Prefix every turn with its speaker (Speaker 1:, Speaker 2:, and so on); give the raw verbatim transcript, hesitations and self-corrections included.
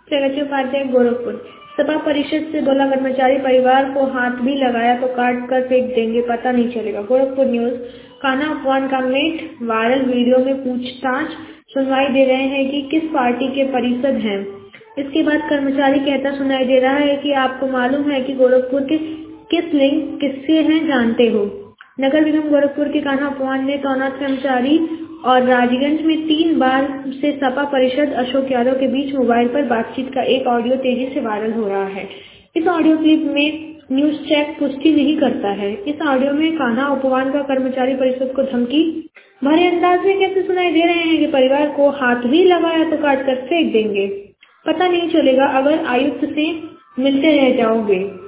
Speaker 1: प्रगति उपाध्याय गोरखपुर। सपा परिषद से बोला कर्मचारी परिवार को हाथ भी लगाया तो काट कर फेंक देंगे, पता नहीं चलेगा। गोरखपुर न्यूज। कान्हा उपवन का मेट वायरल वीडियो में पूछताछ, सुनवाई दे रहे हैं कि किस पार्टी के परिषद हैं। इसके बाद कर्मचारी कहता सुनाई दे रहा है कि आपको मालूम है कि गोरखपुर के किस लिंक किससे हैं, जानते हो। नगर निगम गोरखपुर के कान्हा उपवन ने तैनात कर्मचारी और राजगंज में तीन बार से सपा परिषद अशोक यादव के बीच मोबाइल पर बातचीत का एक ऑडियो तेजी से वायरल हो रहा है। इस ऑडियो क्लिप में न्यूज चेक पुष्टि नहीं करता है। इस ऑडियो में कान्हा उपवन का कर्मचारी परिषद को धमकी भरे अंदाज में कैसे सुनाई दे रहे हैं कि परिवार को हाथ भी लगाया तो काट कर फेंक देंगे, पता नहीं चलेगा अगर आयुक्त से मिलते रह जाओगे।